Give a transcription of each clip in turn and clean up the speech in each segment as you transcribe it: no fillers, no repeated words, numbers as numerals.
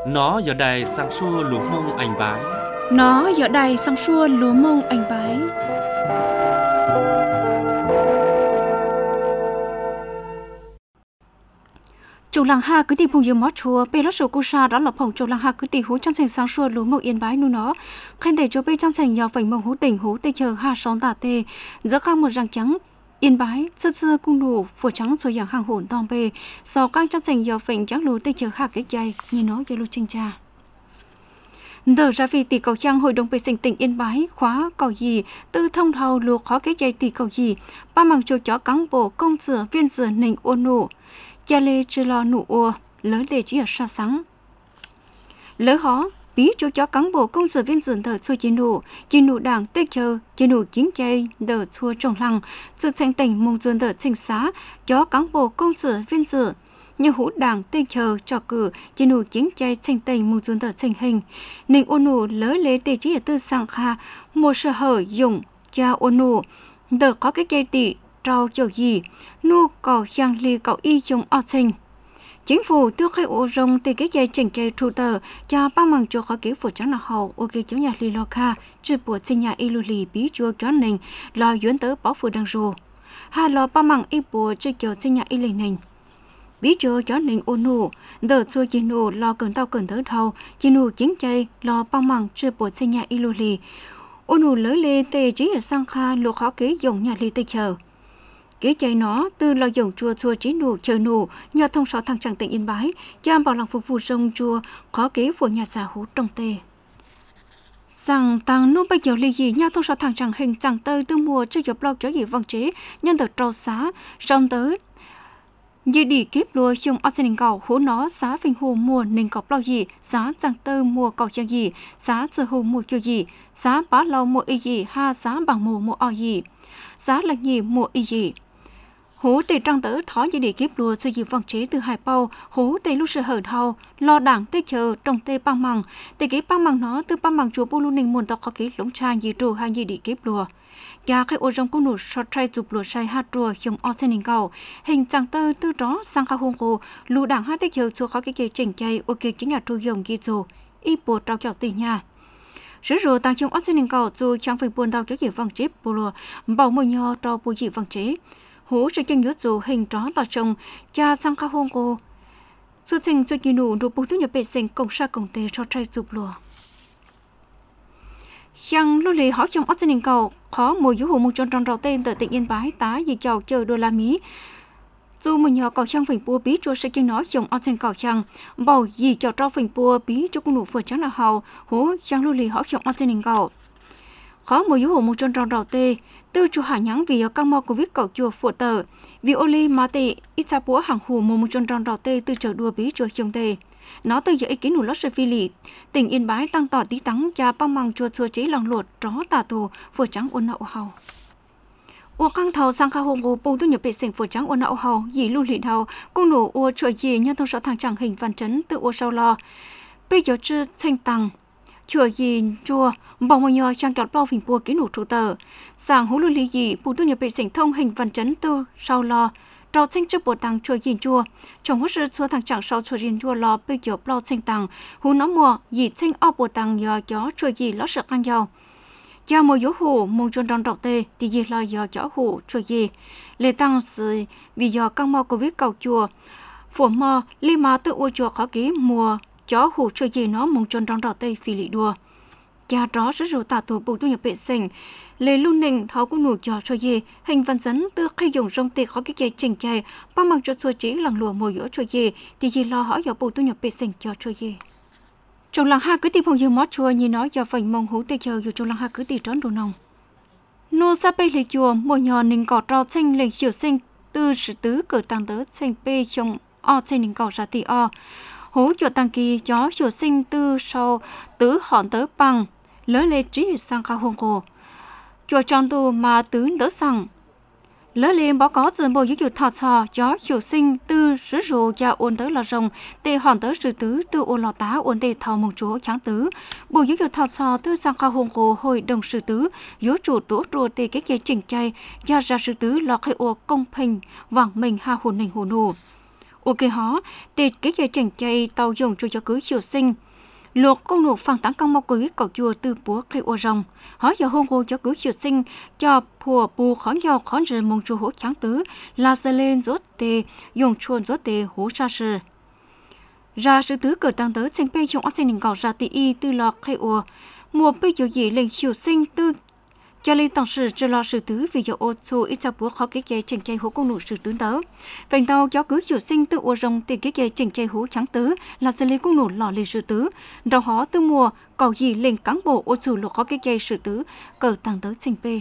Nó giờ đây sang xua lúa mông anh bái. Nó giờ đây sang xua lúa mông anh bái. Chủ làng ha cứ tìm phùng dương mót chùa bê lót sổ cu sa đó là phòng chủ làng ha cứ tìm hú trang thành sang xua lúa mông yên bái nu nó khen để cho bê trang thành nhà vành mông hú tỉnh hú tê chờ ha sóng tà tê giữa khang một răng trắng yên bái sơ cung đủ phổ trắng rồi dạng hàng hồn tòng bê sau các trang thành nhà vành trắng lúa tê chờ ha cái dây như nó cho lưu trinh trà đờ ra vì tỷ cầu trang hội đồng vệ sinh tỉnh Yên Bái khóa cầu gì tư thông thầu luộc khó cái dây tỷ cầu gì ba mằng chuột chó cán bộ công sửa viên sửa nình ôn nụ cha lê chưa lo nụ ua lớn lê chỉ ở xa sáng lớn khó bí chuột chó cán bộ công sửa viên sửa đờ xua chỉ nụ đảng tê chờ chỉ nụ chính chay đờ xua trồng lăng sự thành tỉnh mông dồn đờ sinh xá chó cán bộ công sửa viên sửa như hũ đảng tê chờ cho cử chỉ nụ chiến chay thành tình mông dồn tờ thành hình ninh ôn nụ lỡ lê tê chỉ ở tư sang kha một sở hở dùng cha ôn nụ đờ có cái cây tị trao chỗ gì nu cỏ giang ly cậu y dùng ở thành chính phủ đưa khai ô rong tê cái dây chỉnh chay thu tờ cha ba mằng cho khó kế phủ trắng là hậu ok chỗ nhà ly lo kha trừ bộ sinh nhà y lì bí chua chó nình lo duyên tớ bảo phủ đăng rồ hà lo ba mằng y bùa trừ chỗ sinh nhà y lì nình bí cho nình ôn nụ đợt xua chỉ nụ lo cần tao cần thở thâu chỉ nụ chiến chay lo băng măng chưa bộ xây nhà y lù lì ôn nụ lớn lê tê chỉ ở sang kha lô khó kế dùng nhà lì tê chờ kế chay nó từ lo dùng chua chua chỉ nụ chờ nụ nhờ thông số thằng chẳng tỉnh Yên Bái cha bảo lòng phục vụ sông chua khó kế của nhà xã hú trong tê rằng tăng nô bây giờ lì gì nhà thông số thằng chẳng hình chẳng tơi từ mùa chưa dập lo cho gì văn chế nhân đợt trâu xá sông tới như đi kiếp lùa chung ở trên cầu hú nó xá phình hồ mùa nên cọp lo gì xá chẳng tơ mùa cầu cho gì xá sơ hồ mùa cho gì xá bá lâu mùa y gì ha xá bằng mùa o gì xá là gì mùa y gì hú tề trăng tớ thó như đi kiếp lùa suy gì văn chế từ hải bao hú tề lúc sự hở thâu lo đảng tê chờ trong tê băng măng tê cái băng măng nó từ băng măng chùa bù lu ninh muôn tao có cái lũng trang gì trù hay gì đi kiếp lùa nhà cái ô rong cũng nụ sọt trai chụp lụa sai hát rùa dùng ở trên đỉnh cầu hình chẳng tơ từ đó sang khao hung cô lù đảng hát tết chiều chùa khó cái cây chỉnh chay ok chính nhà trù dùng ghi dù y bùa trao chào từ nhà sứ rùa tăng trong ở trên đỉnh cầu dù chẳng phải buồn đau cho gì văng chế bù lùa bảo mồi nho trao bù gì văng chế hú sẽ chân nhớ dù hình đó tao trồng cha sang khao hung cô xuất sinh cho kỳ nụ đủ bù thu nhập vệ sinh công sa công tê sọt trai chụp lùa Yang lưu lì họ trong ở trên đỉnh cầu khó mùa vũ hồ một tròn đầu tên từ tỉnh Yên Bái tá gì chào chờ đô la Mỹ dù mình nhỏ cầu chăng phình bùa bí cho sẽ kinh nói trong ở trên cầu chăng bầu gì chào trao phình bùa bí cho con nụ phở trắng là hầu hú Yang lưu lì họ trong ở trên đỉnh cầu khó mùa vũ hồ một tròn đầu tê tư chủ hạ nhắn vì ở căng mò của viết cầu chùa phụ tờ vì oli ma tị ít sa búa hàng hồ một tròn đầu tê từ chờ đua bí chùa trong tê nó từ giờ ý kiến nụ lót sơ phi lì tỉnh Yên Bái tăng tỏ tí tắng cha băng măng chua chua chế lòng luột chó tà tù phở trắng ôn nậu hầu ua căng thầu sang khao hồng bù tu nhập vệ sinh phở trắng ôn nậu hầu dì lưu lì đầu cung nụ ua chuỗi gì nhân thông số thằng chẳng hình văn chấn tự ua sau lo bây giờ chưa thanh tăng chuỗi gì chua bỏng mồi nhò trang kẹt bao phình bùa kiến nụ trụ tờ sang hú lưu lì gì bù tu nhập vệ sinh thông hình văn chấn tự sau lo trao xanh trước bộ tăng chua yin chua trong hút chua thằng chẳng sau chua yin chua lo bây giờ bao xanh tăng hú nó mùa gì xanh ở bộ tăng giờ gió chua gì lót sợ ăn dầu giờ mùa gió hù mùa tròn tròn độc tê thì gì lo giờ gió hù chua gì lệ tăng sự vì giờ căng mò của viết cầu chùa phổ mò li mà tự u chùa khó ký mùa gió hù chua gì nó mùa tròn tròn độc tê phi lị đùa cha đó rất rủ tả thủ bộ tu nhập vệ sinh lê luôn nình tháo của nụ giò cho gì hình văn dẫn từ khi dùng rong tê khó cái dây chỉnh chay ba mang cho xua chỉ lần lùa mùa giữa cho gì thì gì lo hỏi giờ bộ tu nhập vệ sinh cho gì trong làng ha cứ tìm phong dương mót chua như nói giờ phành mong hú tê chờ dù trong làng ha cứ tìm trốn đồ nồng nô sa pe lê chùa mùa nhỏ nình cỏ trao xanh lê chiều xanh từ sự tứ cử tăng tớ xanh pe trong o xanh nình cỏ ra tì o hú chùa tăng kỳ gió chiều xanh từ sau tứ hòn tớ bằng lỡ lê trí sang khao hông cô chùa trong tu mà tướng đỡ sang lỡ lên báo có dần bộ dưới chùa thọ trò gió chiều sinh tư rứ rù cha ôn tới là rồng tê hòn tới sự tứ tư ôn lò tá ôn tê thọ mong chúa tráng tứ bộ dưới chùa thọ trò tư sang khao hông cô hồi đồng sự tứ yếu chủ tố trùa tê cái cây chỉnh chay gia ra sự tứ lọ khai ô công bình vàng mình ha hồn nình hồn nụ ok họ để cái giờ chỉnh chạy tàu dùng cho cứ chiều sinh luộc công nụ phẳng tán công mọc cưới cầu chùa từ búa cây ô rồng họ giờ hôn cô cho cứ chiều sinh cho phùa bù khó nhau khó rời mong chùa hỗ trắng tứ là sơ lên rốt tề dùng chuồn rốt tề hỗ ra sự ra sự tứ cờ tăng tới sinh bê trong ốc sinh cầu ra tì y từ lọ cây ô mùa bê chiều gì lên chiều sinh từ cho lên tổng sự cho lo sự tứ vì giờ ô tô ít sao búa khó cái chạy chỉnh chạy hố công nụ sự tứ tớ vành tàu cho cứ chiều sinh từ ô rồng thì cái chạy chỉnh chạy hố trắng tứ là sẽ lấy công nụ lò lên sự tứ đầu họ từ mùa cầu gì lên cán bộ ô tô lục khó cái chạy sự tứ cờ tăng tới sinh bê.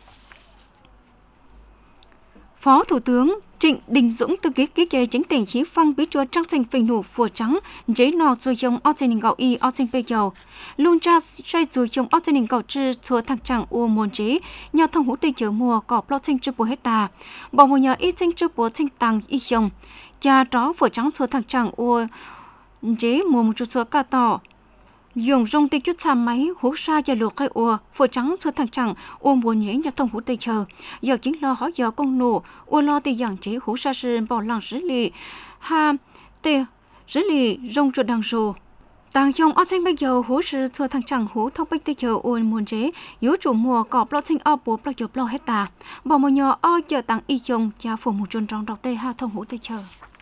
Phó Thủ tướng Trịnh Đình Dũng từ cái kế chính tỉnh Chí Phong bí chúa trăng thành phình nụ phùa trắng giấy nọ rồi dòng ở trên đỉnh gạo y ở trên bê dầu luôn ra xoay rồi dòng ở trên đỉnh gạo trừ chúa thằng chẳng u môn chế nhà thông hữu tây chở mùa có plot sinh chữ bùa hecta bỏ một nhà ít sinh chữ bùa sinh tăng y dòng cha đó phùa trắng chúa thằng chẳng u chế mùa một chút chúa cả tỏ dùng rong tây chút xa máy hú sa cho luộc cây ua phơi trắng cho thằng chẳng ôm buồn nhảy nhà thông hú tây chờ giờ chính lo hỏi giờ con nổ ua lo tây dạng chế hú sa sơn bỏ làng xử lý ha tây xử lý rong chuột đằng rù tàng dòng ở trên bây giờ hú sư cho thằng chẳng hú thông bích tây chờ ôm buồn chế yếu chủ mùa cỏ plot sinh ở bùa plot chụp lo hết ta bỏ một nhỏ ở chờ tàng y dòng cha phủ một chuồn trong đọc tây ha thông hú tây chờ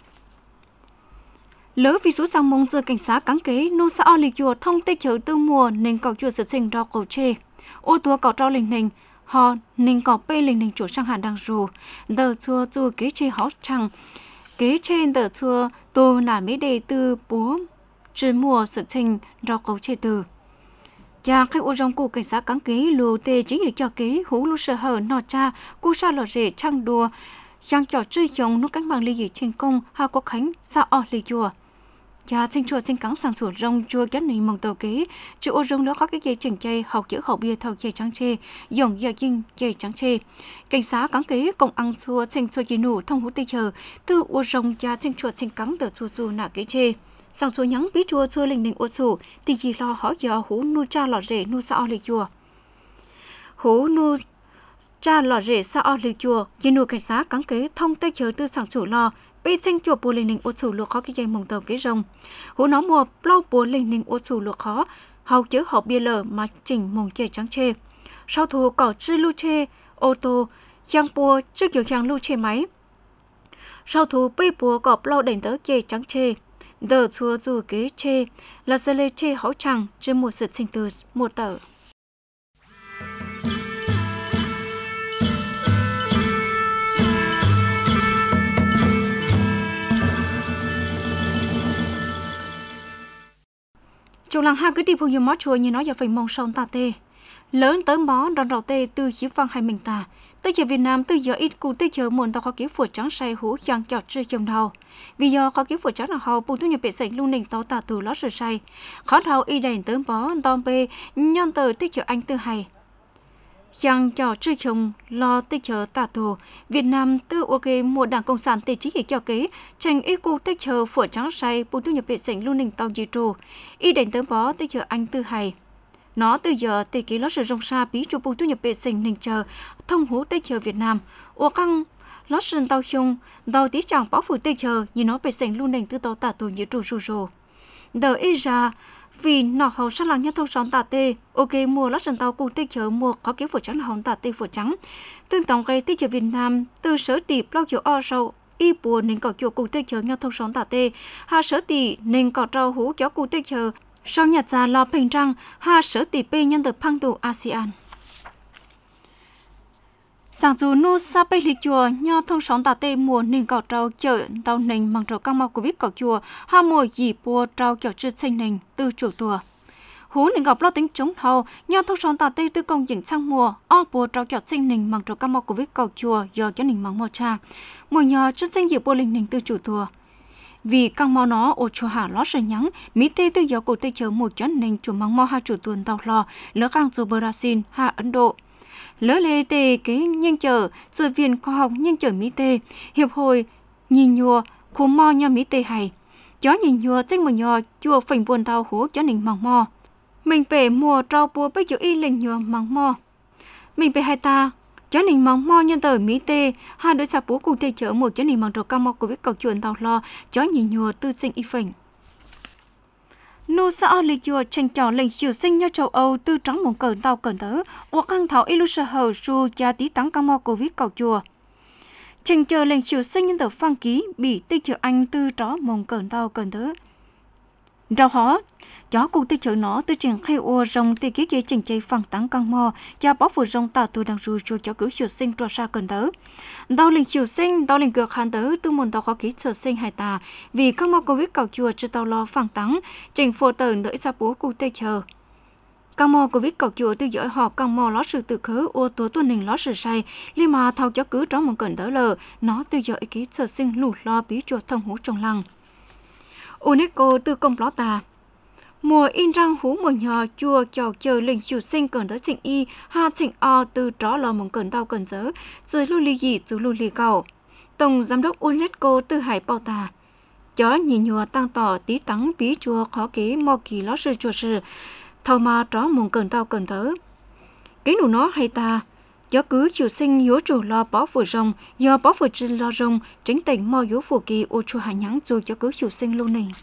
lỡ vì số sang mong giờ cảnh sát cắn kế nô sa ở lịch chùa thông tây chợ tư mùa nên cầu chùa sự sinh ra cầu chê ô tua cầu trao linh nình họ nên cầu bê linh nình chủ sang hàng đằng rù đờ chùa chùa kế chê họ chẳng kế trên đờ chùa tôi là mấy đề từ bố trên mùa sự sinh ra cầu chê từ cha khách ô trong cụ cảnh sát cắn kế lù tê chỉ để cho kế hú lu sợ hở nọ cha cu sa lò rể trăng đùa giang trò truy dòng nó cánh bằng ly gì trên công ha có khánh sa ở lịch chùa cha sinh chùa sinh cắn sang sủa rong chùa cái này mong tàu kế chùa ô rong đó có cái dây chỉnh chay học chữ học bia thầu dây trắng chê dòng giờ dinh dây trắng chê cảnh sát cắn kế công ăn chùa sinh chùa chỉ nụ thông hú tây chờ từ ô rong cha sinh chùa sinh cắn từ chùa chùa nạ kế chê sang chùa nhắn bí chùa linh đình ô chùa thì gì lo hỏi giờ hú nu cha lò rể nu sa ở lịch chùa hú nu cha lò rể sa ở lịch chùa chỉ nụ cảnh sát cắn kế thông tây chờ từ sang chủ lo bây sinh chùa bùa linh ninh ô chủ luộc khó cái dây mồng tàu cái rồng hú nó mùa lâu bùa linh ninh ô chủ luộc khó hầu chữ học bia lờ mà chỉnh mồng chè trắng chê sau thù cỏ chư lưu chê ô tô giang bùa trước kiểu giang lưu chê máy sau thù bây bùa cọp lâu đèn tớ chê trắng chê đờ chùa dù kế chê là sơ lê chê hấu chẳng trên một sự sinh từ một tờ Trong làng ha cứ đi phụ máu chùa như nói giờ phải mong sông ta tê lớn tới mó đòn đầu tê từ chiếu văn hay mình ta tới giờ Việt Nam từ giờ ít cụ tới giờ muốn tao có kiểu phổi trắng say hú giang chọt chơi chồng đầu vì giờ có kiểu phổi trắng là hầu bùn thu nhập bị sạch luôn nình tao ta từ lót rồi say khó thầu y đèn tới mó đòn bê nhân từ tới giờ anh tư hay giang chọt chơi chồng lo tới giờ ta tù Việt Nam từ ok một đảng cộng sản tê chỉ cho kế tranh ít cụ tới giờ phổi trắng say bùn thu nhập bị sạch luôn nình tao gì trù y đèn tới mó tới giờ anh tư hay nó từ giờ tỷ ký lót sử dụng xa bí chủ bù thu nhập vệ sinh ninh chờ thông hú tây chờ Việt Nam ô căng lót sơn tàu chung đầu tí chẳng bảo phủ tây chờ như nó vệ sinh luôn nền từ tàu tả tù như trù rù rù đờ ý ra vì nọ hầu sát làng nhất thông xóm tả tê ok mua lót sơn tàu cụ tây chờ mua có kiểu phổ trắng là hồng tả tê phổ trắng tương tổng gây tây chờ Việt Nam từ sở tỷ bao kiểu o sâu y bùa nên có kiểu cụ tây chờ nhau thông xóm tả tê hà sở tỷ nên có trâu hú kéo cụ tây chờ sau nhà già lò bình răng ha sở tỷ bê nhân được phăng tù ASEAN. Sáng dù nô sa bê lịch chùa nho thông sống tà tê mùa nên cỏ trâu chợ tàu nình bằng trâu căng mau của biết cỏ chùa ha mùa dì bùa trâu kiểu chữ xanh nình từ chủ tùa. Hú nên gặp lo tính chống thầu nho thông sống tà tê tư công dựng sang mùa o bùa trâu kiểu xanh nình bằng trâu căng mau của biết cỏ chùa do cho nình bằng màu cha. Mùa nho chữ xanh dì bùa linh nình từ chủ tùa. Vì căng mau nó ô chùa hạ lót rồi nhắn mỹ tê từ gió cổ tê chờ một chấn nền chủ măng mau ha chủ tuần tàu lò lỡ căng dù Brazil ha Ấn Độ lỡ lê tê kế nhân chờ sự viên khoa học nhân chờ mỹ tê hiệp hội nhìn nhùa khu mo nha mỹ tê hay chó nhìn nhùa tranh một nhò chùa phình buồn tàu hú chó nình măng mo mình về mùa trâu bùa bây giờ y lình nhùa măng mo mình về hai ta chó nình mong mo nhân tờ mỹ tê hai đứa sạp bố cùng tê chở một chó nình mong trò cao mò của biết cầu chuyện tàu lo chó nhìn nhùa tư trình y phình nô xã lịch chùa tranh trò lệnh chiều sinh nhau châu Âu tư trắng mong cờ tàu cờ tớ hoặc căng thảo ilusha hờ su gia tí tăng cao mò của biết cầu chùa tranh chờ lệnh chiều sinh nhân tờ phan ký bị tê chở anh tư tró mong cờ tàu cờ tớ rau hó chó cùng tư chở nó tư triển khai ô rong tê kế kế chỉnh chạy phẳng tăng căng mò cha bó vừa rong tạo từ đằng rùi cho chó cứ chiều sinh trò xa cần tớ đau linh chiều sinh đau linh cược hàn tớ tư môn tàu khó ký sở sinh hải tà vì các mò covid cầu chùa cho tàu lo phẳng tăng chỉnh phô tờ đợi xa bố cùng tê chờ các mò covid cầu chùa tư dõi họ các mò ló sự tự khứ ô tố tuần hình ló sự say li mà thao chó cứ tró mong cần tớ lờ nó tư dõi ký sở sinh lù lo bí chuột thông hú trong lăng UNESCO từ công ló tà mùa in răng hú mùa nhỏ chùa chào chờ linh chủ sinh cần tới trình y ha trình o từ tró lò mong cần đau cần dớ dưới lưu ly dị dưới lưu ly cầu tổng giám đốc UNESCO từ hải bao tà chó nhìn nhùa tăng tỏ tí tắng bí chùa khó kế mò kỳ ló sư chùa sư thầu mà tró mong cần đau cần thớ cái nụ nó hay ta chó cứ chủ sinh yếu chủ lo bó vừa rồng do bó vừa chân lo rồng chính tỉnh mò yếu phổ kỳ ô chùa hải nhắn rồi chó cứ chủ sinh luôn này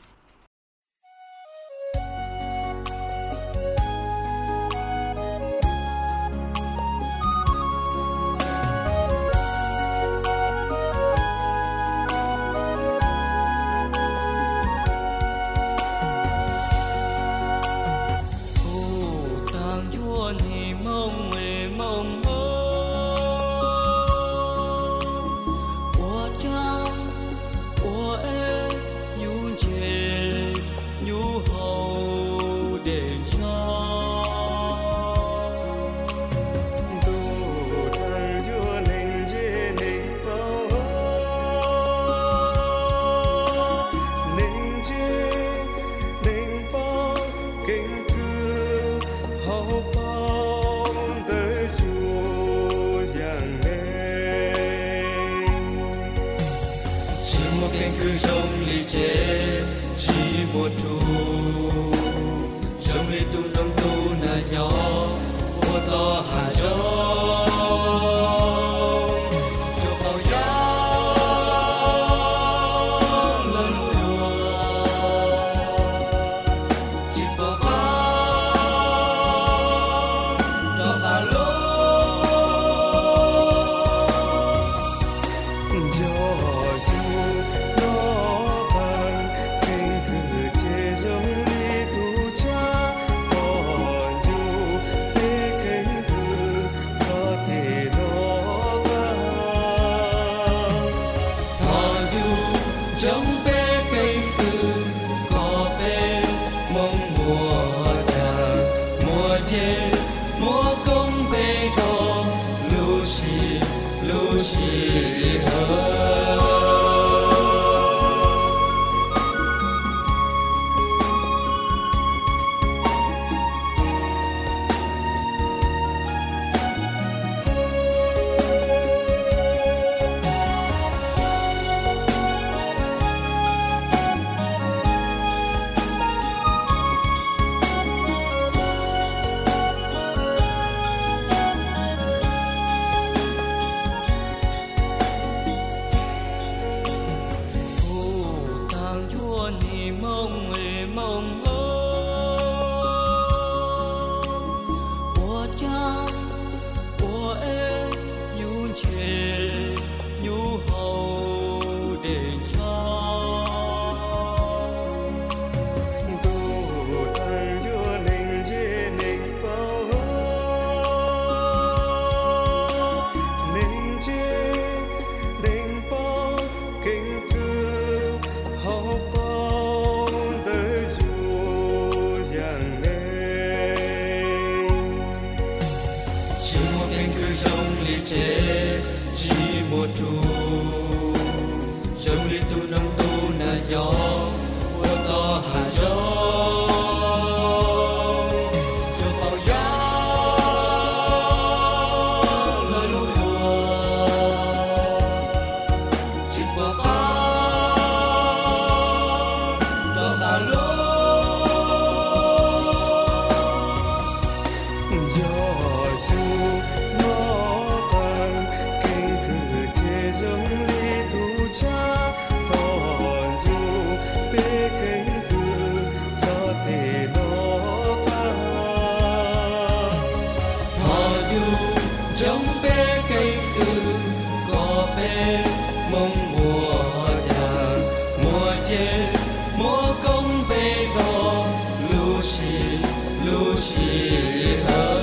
cây từ có bé mong mùa già mùa chế mùa công bê trò lu xì hơ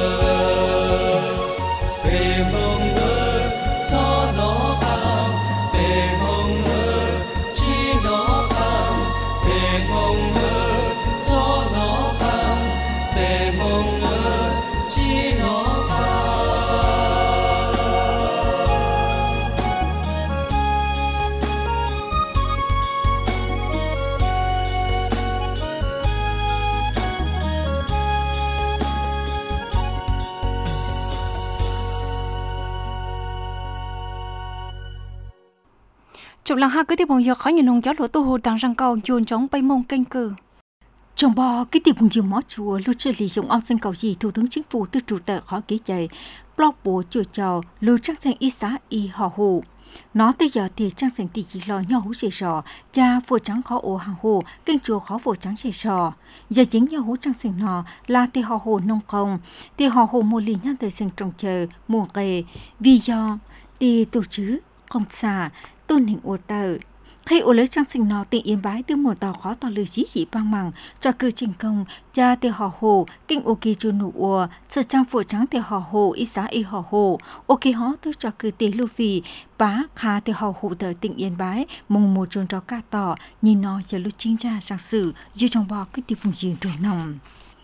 bê mong ơ gió nó cao bê mong ơ chi nó cao bê mong ơ gió nó cao bê mong ơ chi nó chụp lăng ha cứ tiếp bằng giờ khó nhìn nông gió lúa tu hồ đang răng cầu dồn chống bay mông kênh cử trong bò cái tiệm vùng dừa mó chùa lưu chơi lý dùng ông xin cầu gì thủ tướng chính phủ tư trụ tệ khó ký chạy blog bố chùa chào lưu trang thành y xã y họ hồ nó tới giờ thì trang thành tỷ chỉ lo nhau hú sề sò cha phù trắng khó ổ hàng hồ kênh chùa khó phù trắng sề sò giờ chính nhau hú trang thành nọ là thì họ hồ nông công thì họ hồ mua lì nhăn tới sinh trồng chờ mùa kề vì do thì tổ chứ không xa tôn hình ô tờ khi ô lấy trang sinh nó tỉnh yên bái từ mùa tàu khó tàu lư chí chỉ băng măng cho cư trình công cha tê họ hồ kinh ô kỳ chu nụ ua sự trang phụ trắng tê họ hồ y xã y họ hồ ô kỳ hó tư cho cư tê lưu phì bá khá tê họ hồ tờ tỉnh yên bái mùng mùa trôn cho ca tỏ nhìn nó giờ lúc chính ra sang sử dù trong bò cái tiệp vùng dường trồi nồng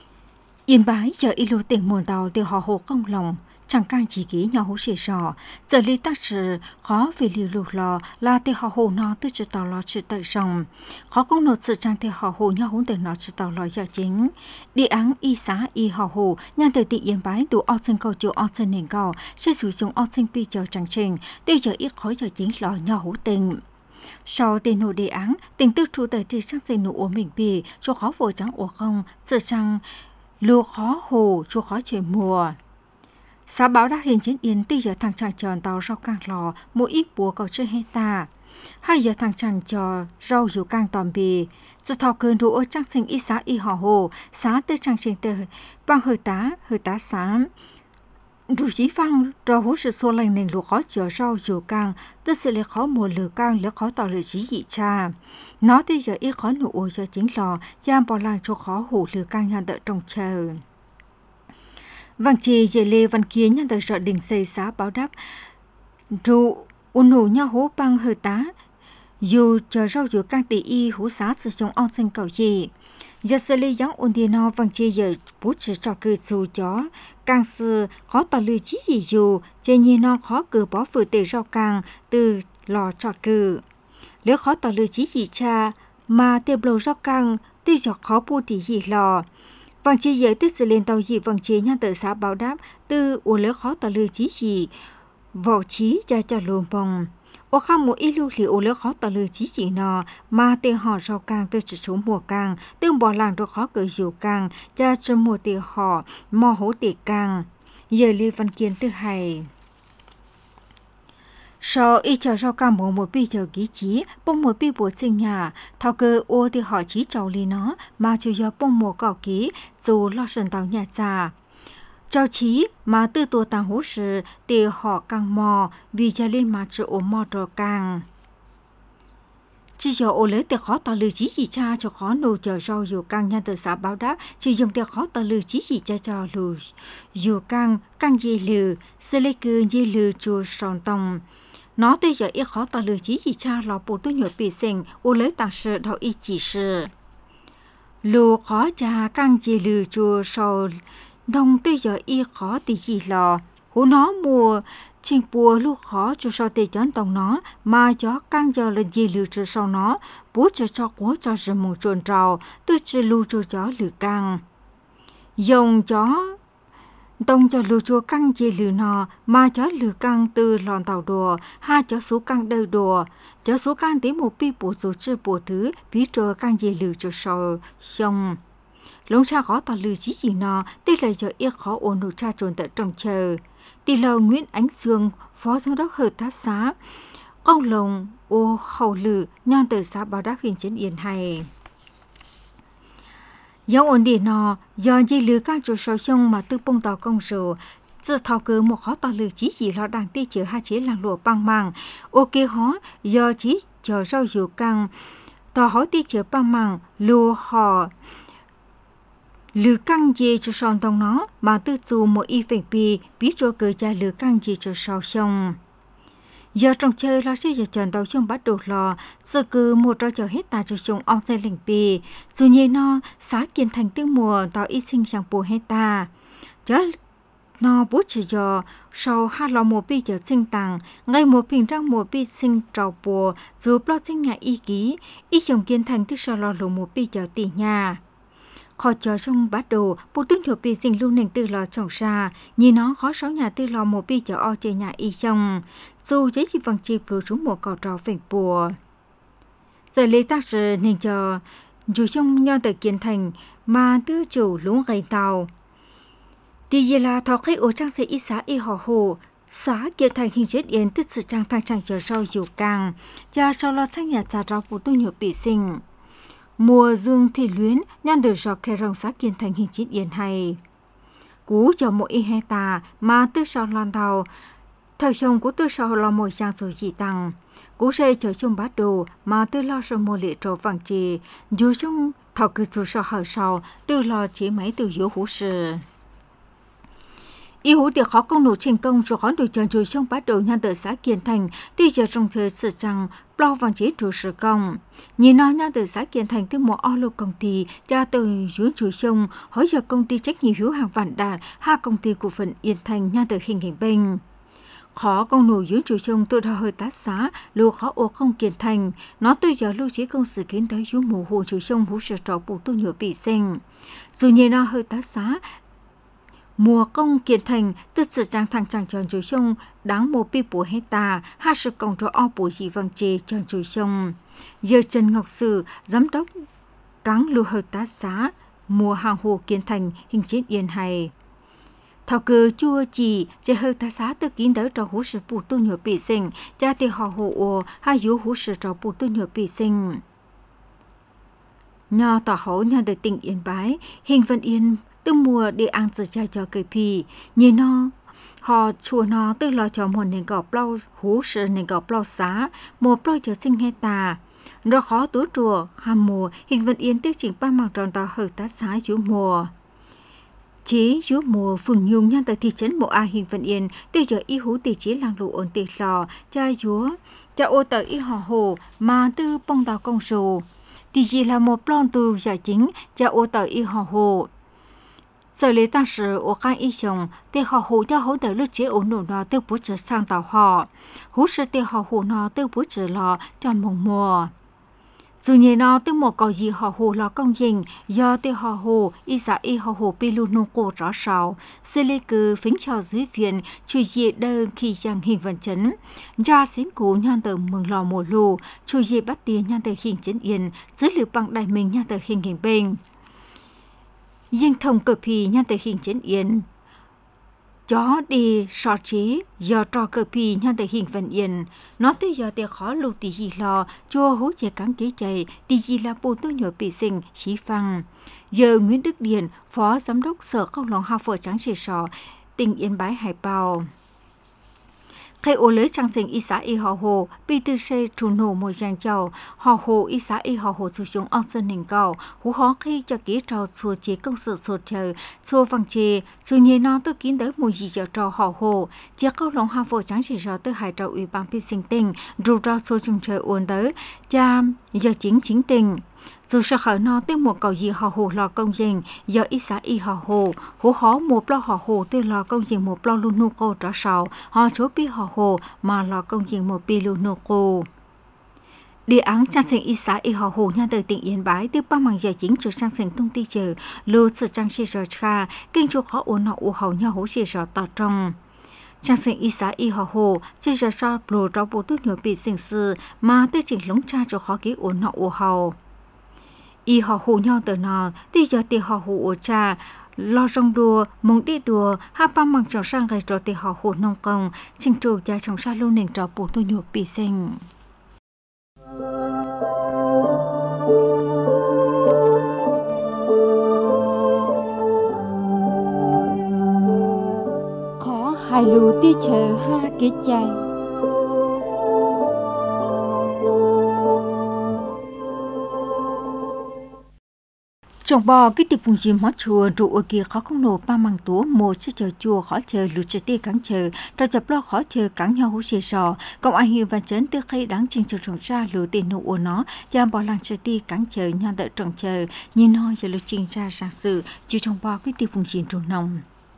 yên bái giờ y lưu tỉnh mùa tàu tê họ hồ công lòng chẳng càng chỉ kỹ nhỏ hú xề sò giờ lý tác sự khó vì liều lụt lò là thì họ hồ nó tư chỉ tàu lò chỉ tự sống khó công nộp sự trang thì họ hồ nhau hú từ nó chỉ tàu lò giờ chính đi án y xã y họ hồ nhà từ tị yên bái đủ ao sinh cầu chiều ao sinh nền cầu sẽ sử dụng ao sinh pi chờ chẳng trình tuy giờ ít khói giờ chính lò nhau hú tình sau tiền nộp đề án tình tư trụ tới thì trang sinh nụ của mình bì cho khó vô trắng của không sự trang lúa khó hồ cho khó trời mùa xã báo đã hiện chiến yên tí giờ thằng chàng tròn tàu rau càng lò mỗi ít bùa cầu chơi hecta 2 giờ thằng chàng cho rau dù càng tòm bì giờ thọ cơn rũa trang sinh ít xã y họ hồ xã tới trang sinh từ bằng hơi tá xám đủ chỉ phăng rồi hú sự xô lành nền lụa khó chờ rau dù càng tức sự lệ khó mùa lửa càng lỡ khó tỏ lửa chỉ dị cha nó tí giờ ít khó nụ ôi cho chính lò giam bỏ làng cho khó hủ lửa càng nhà đợi trong chờ vàng chì dễ lê văn kia nhân tờ sợ đình xây xã báo đáp rụ unu nhau hú băng hơi tá dù chờ rau dù càng tỷ y hú xã sử dụng ông sinh cầu gì giờ xử lý giống ôn đi nó vàng chì giờ bút chỉ cho cư dù chó càng sư khó tỏ lưu chí gì dù chê như nó khó cử bỏ phử tề rau càng từ lò cho cử nếu khó tỏ lưu chí gì cha mà tề bầu rau càng tuy giờ khó bù tỷ gì lò vàng chi giới tức sự lên tàu gì vàng chi nhân tự xã báo đáp từ ủa lỡ khó tàu lưu chí gì võ chí cho lùm bồng ô khăm một ít lưu liệu ủa lỡ khó tàu lưu chí gì nọ mà tê họ rau càng từ chỉ số mùa càng tương bỏ làng rồi khó cởi dịu càng cho mùa tê họ mò hố tê càng giờ lưu văn kiên tư hay sau y chờ rau cam một bi chờ ký chí bông một bi bùa sinh nhà thao cơ ô thì họ chỉ trầu li nó mà chủ yếu bông một cỏ ký dù lo sần tàu nhà già trao chí mà tư tổ tàng hú sự thì họ càng mò vì gia lên mà chịu ốm mò trò càng chỉ giờ ô lấy tiền khó tao lưu chí gì cha cho khó nô chờ rau dù càng nhân từ xã báo đáp chỉ dùng tiền khó tao lưu chí gì cha cho lù dù càng dê lừ sẽ lấy cứ dê lừ chùa sòn tông nó tới giờ ít khó tao lưu chí gì cha lò bộ tôi nhớ bị sinh ô lấy tàng sự đâu ít chỉ sự lù khó cha càng dê lừ chùa sòn đông tới giờ ít khó thì gì lò hú nó mùa chinh bùa lúc khó cho sao tê chán tông nó mà cho càng giờ là gì lưu cho sau nó bố cho quá cho sự mù trồn trào tôi chỉ lưu cho lử càng dùng chó tông cho lưu cho càng gì lử nọ mà cho lử càng từ lòn tàu đùa hai cho số càng đời đùa cho số càng tí một pi bổ số chữ bổ thứ ví trò càng gì lử cho sau xong lông cha khó tao lử chỉ gì nọ tê lại giờ ít khó ổn đủ cha trồn tại trong chờ tỷ lầu Nguyễn Ánh Dương, phó giám đốc hợp tác xã công lồng ô khẩu lử nhân từ xã Bảo Đắc huyện Trấn Yên hay. Giống ổn định nọ, do dây lử các chỗ sâu sông mà tư bông tàu công sự, giờ thao cơ một khó to lử chỉ lo đang ti chở hai chế làng lụa băng màng ok hó giờ chỉ chờ rau dừa căng tao hỏi ti chở băng màng lùa họ lử căng gì cho son tông nó mà tư dù một y phèn biết rồi cơ cha lử căng gì cho sao xong giờ trong chơi lo sẽ giờ trần đầu chung bắt đầu lo giờ cứ một trò chờ hết ta cho chung ông sẽ lệnh bì dù như nó xá kiến thành tương mùa tao ít sinh sang bùa hết ta chớ nó bố chỉ giờ sau hai lò một bi giờ sinh tàng ngay một bình trang một bi sinh trào bùa dù lo sinh nhà y ký y chồng kiến thành tức sau lo một bi giờ tỷ nhà khó chờ trong bắt đầu bộ tướng thuộc bị sinh lưu nền từ lò trồng ra nhìn nó khó sáu nhà từ lò một bi chờ o chơi nhà y chồng dù giấy chỉ bằng chịp rồi chúng một cỏ trò phèn bùa giờ lấy tác sự nên chờ dù trong nho từ kiến thành mà tư chủ lúng gầy tàu thì giờ là thọ khách ở trang sẽ y xã y họ hồ xã kiến thành hình chết yên tức sự trang thang trang chờ rau dù càng và sau lo sang nhà trà rau bộ tướng thuộc bị sinh mùa dương thì luyến nhan được dọc khe rồng xã kiến thành hình chín yên hay cú cho mỗi y hecta mà tư sau lan tàu thời chồng của tư sau lo mỗi trang rồi chỉ tăng cú xây chờ chung bát đồ mà tư lo sau mua lệ trổ vàng trì dù chung thọ cứ chủ sau hở sau tư lo chỉ mấy từ yếu hú sự y hú tiệc khó công nổ thành công cho khón đổi chờ rồi trong bát đồ nhan từ xã kiến thành thì giờ trong thời sự rằng bao vàng chế chủ sự công nhìn nói nhan từ xã kiến thành từ một ô lô công ty cha từ dưới chủ sông hỏi giờ công ty trách nhiệm hữu hàng vạn đạt hai công ty cổ phần Yên Thành nhan từ hình hình bên khó công nổ dưới chủ sông tôi đã hơi tát xá lưu khó ô không kiến thành nó tôi giờ lưu trí công sự kiến tới dưới mùa hồ chủ sông hú sự trò bù tôi nhớ bị sinh dù nhìn nó hơi tát xá mùa công kiến thành tức sự trang thằng chàng tròn chuối sông đáng một pi bùa hecta hai sự công cho o bùa gì vàng chê tròn chuối sông giờ Trần Ngọc Sử giám đốc cáng lưu hợp tác xã mùa hàng hồ kiến thành hình chiến yên hay thảo cờ chua chỉ chế hợp tác xã tự kiến tới trò hú sự bù tu nhựa bị sinh cha tiền họ hồ ô hai dấu hú sự trò bù tu nhựa bị sinh nhờ tỏ hậu nhờ đời tỉnh Yên Bái hình Vân Yên từ mùa để ăn giờ cha cho cây pì nhìn nó họ chùa nó từ lo cho một nền gọp lau hú sự nền gọp lau xá một lau cho sinh hay tà nó khó tú chùa ham mùa hình Vân Yên tiếc chỉnh ba mặt tròn tàu hợp tác xã chú mùa chế chú mùa phường nhung nhân tại thị trấn Mộ A hình Vân Yên từ giờ y hú từ chế làng lụ ổn tề lò cha chúa cha ô tờ y họ hồ mà từ bông tàu công sù thì chỉ là một plon từ giải chính cha ô tờ y họ hồ giờ lấy当时我看一种对好好的好的日子我努呢都不止上到好，胡是对好好呢都不止了叫梦梦。dù như nó từ một cái gì họ hồ là công trình do từ họ hồ ý xã ý họ hồ bị luôn nông cổ rõ sào xử lý cứ phím cho dưới viện chủ gì đơn khi chẳng hình vận chấn ra xín cố nhan từ mừng lò mùa lù chủ gì bắt tiền nhan từ hình chấn yên dưới lửa bằng đại mình nhan từ hình hình bình nhưng thông cờ pì nhan từ hình chấn yên chó đi so chế do trò cờ pì nhan từ hình vận yên nó tới giờ để khó lưu tỷ gì lo cho hú chế cắn kế chạy tỷ gì là bộ tôi nhỏ bị sinh xí phăng giờ Nguyễn Đức Điền phó giám đốc sở công lòng Hà Phở Trắng Sài Sò tỉnh Yên Bái Hải Bào khai ô lưới trang trình y xã y họ hồ bị tư xe trù nổ mùi giang châu họ hồ y xã y họ hồ sử dụng ông dân hình cầu hú khó khi cho ký trò xua chế công sự xua trời xua vàng chê xua nhê nó tư kín tới mùi gì cho trò họ hồ chế câu lòng Hà Phở Trắng Sài Sò tư hải trò ủy ban bị sinh tình rù trò xua chung trời uốn tới cha giờ chính tình dù sao khởi nó tới một cầu gì họ hồ lò công trình giờ ít xã y họ hồ hú khó một lo họ hồ từ lò công trình một lo luôn nô cô trở sầu họ chỗ bi họ hồ mà lò công trình một bi luôn nô cô địa án trang sinh y xã y họ hồ nha từ tỉnh Yên Bái từ ba mảng giờ chính trở trang sinh thông tin chờ lưu sự trang sĩ sở cha kinh chu khó ổn họ u hậu nhau hỗ sĩ sở tỏ trong trang sinh y xã y họ hồ chỉ giờ sau bồ trao bộ tốt nhiều bị sinh sư mà tới chỉnh lống cha cho khó ký ổn họ u hậu y họ hồ nhau từ nào thì giờ thì họ hồ ở cha lo rong đùa mong đi đùa hai ba măng trồng sang ngày rồi thì họ hồ nông công trình trù cha trồng sa luôn nền trò bổ tôi nhục bị sinh khó lù tia chờ ha kế chạy chồng bò cái tiệp bùng chim hót chùa trụ ở kia khó không nổ ba măng túa một chiếc chờ chùa khó chờ lụt chờ tia cắn chờ ra chập lo khó chờ cắn nhau hú xề sò công ai hiểu và chấn từ khi đáng trình chờ trồng ra lụt tiền nụ của nó giam bỏ lăng chờ tia cắn chờ nhau đợi trồng chờ nhìn nói giờ lụt trình ra sang sự chiều chồng bò cái tiệp bùng chim trụ nồng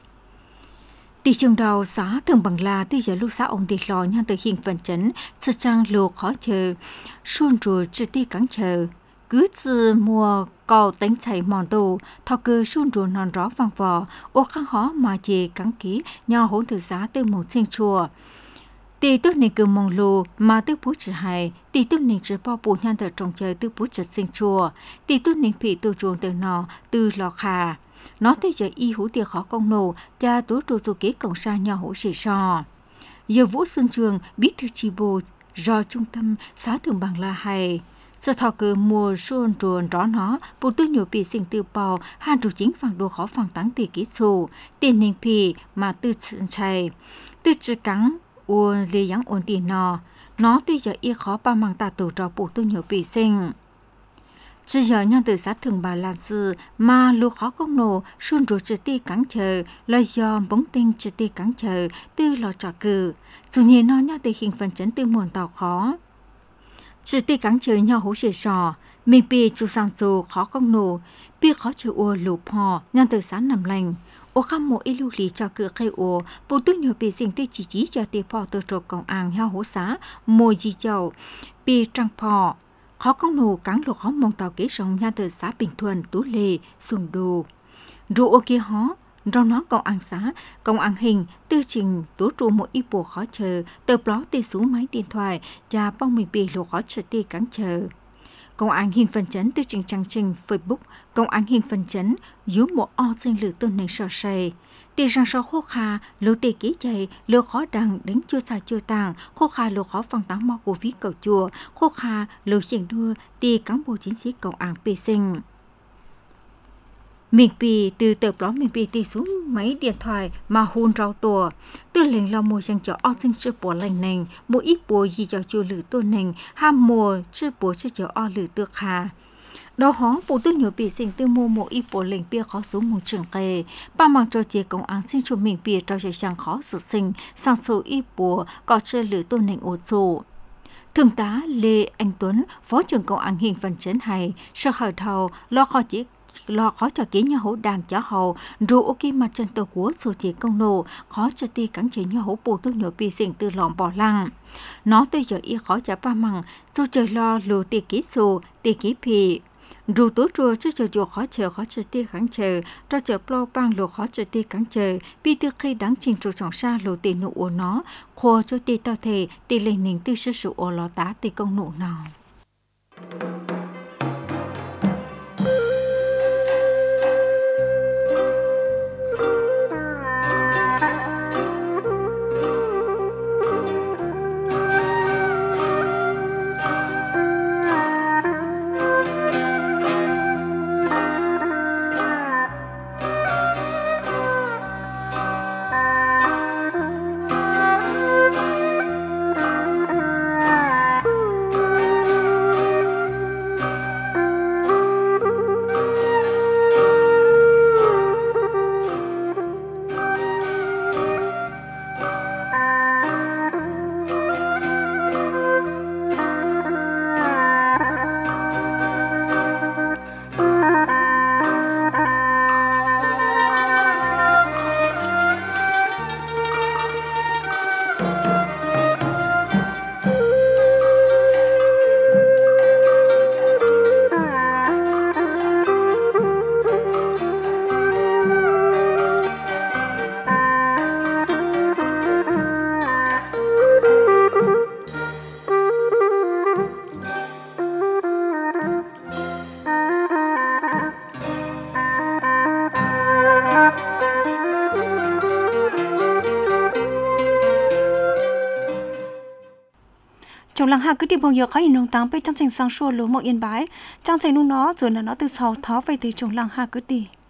tỷ trường đầu xã thường bằng là tỷ giờ lúc xã ông tỷ lò nhau từ hình phần chấn sự trang lụt khó chờ xuân rùa chờ tia cắn chờ cứ từ mùa cầu tính chạy mòn tù thọ cơ xuân rùa non rõ vang vò ô khăn khó mà chỉ cắn ký nhau hỗn từ giá từ một sinh chùa tỷ tức này cứ mong lù mà tức bút chữ hài tỷ tức này chỉ bao bù nhân từ trồng chơi tức bút chữ sinh chùa tỷ tức này bị từ chuồng từ nọ từ lò khà nó tới giờ y hữu tiền khó công nổ cha tú trụ trụ kế cổng xa nhau hữu sĩ sò giờ Vũ Xuân Trường bí thư chi bộ do trung tâm xã Thường Bằng La Hay giờ thọ cơ mùa xuân ruộng đó nó bộ tư nhiều bị sinh tiêu bò han trụ chính phẳng đồ khó phẳng tăng tỷ kỹ số tiền ninh pì mà tư chạy tư chữ cắn uôn lê giáng ổn tiền nó tới giờ y khó ba mang ta tổ cho bộ tư nhiều bị sinh chỉ giờ nhân từ xã Thường Bà làm sự mà lu khó công nổ xuân ruộng chữ ti cắn chờ là do bóng tinh chữ ti cắn chờ tư lò trò cử dù nhìn nó nhân từ hình phần chấn tư nguồn tàu khó chỉ ti cắn chờ nhau hú xề sò mình bị chú sang dù khó công nổ bị khó chịu ua lù pò nhân từ sáng nằm lành ô khăm mộ ilu lì cho cửa cây ua bộ tư nhiều bị sinh ti chỉ cho ti pò từ trộm công an nhau hú xá môi gì chậu bị trăng pò khó công nổ cắn lục khó mong tàu kế sống nhân từ xã Bình Thuận Tú Lệ Sùng Đồ rượu ô kia hó trong nó công an xã, công an hình, tư trình tố trụ một ít bộ khó chờ, tờ blog tì xuống máy điện thoại và bong mình bị lộ khó chờ tì cắn chờ. Công an hình phần chấn tư trình trang trình Facebook, công an hình phần chấn dưới một o sinh lửa tương nền sò sầy. Tì rằng sò khô khà, lô tì ký chạy, lô khó đằng đến chua xa chua tàng, khô khà lô khó phong táng mò của phí cầu chùa, khô khà lô xiềng đua, tì cán bộ chiến sĩ công an bì sinh. Mình bị từ tờ blog mình bị tì xuống máy điện thoại mà hôn rau tùa. Từ lệnh là mùa dành cho o sinh sư bố lành nành, một ít bố gì cho chùa lử tôn nành, ham mùa sư bố sư cho o lử tược hà. Đó hó bộ tư nhiều bị sinh tư mô một ít bố lệnh bia khó xuống một trường kề. Ba mang cho chế công án xin cho mình bia cho chế sang khó sụt sinh, sang số ít bố có sư lử tôn nành ổ sổ. Thượng tá Lê Anh Tuấn, Phó trưởng công an hình phần chấn hay, sở khởi thầu lo khó cho ký nhà hỗ đàn cho hậu rồi ok mặt chân tàu của số chỉ công nổ khó cho ti cắn chế nhà hỗ bù tôi nhớ bị sinh từ lỏng bỏ lăng nó tới giờ y khó trả ba mằng dù trời lo lù ti ký số ti ký pì dù tối rùa chứ chờ chùa khó chờ ti cắn chờ cho chờ plo bang lù khó chờ ti cắn chờ bị từ khi đáng trình trụ trọng xa lù ti nụ của nó khô cho ti tao thể ti lên nền tư sư sự ô lò tá ti công nụ nào. Trong làng hạ cứ tìm bao giờ có những nông tăng bên trong thành sang xua lúa một yên bái trong thành nung nó rồi là nó từ sau thó về từ trong làng hạ cứ tìm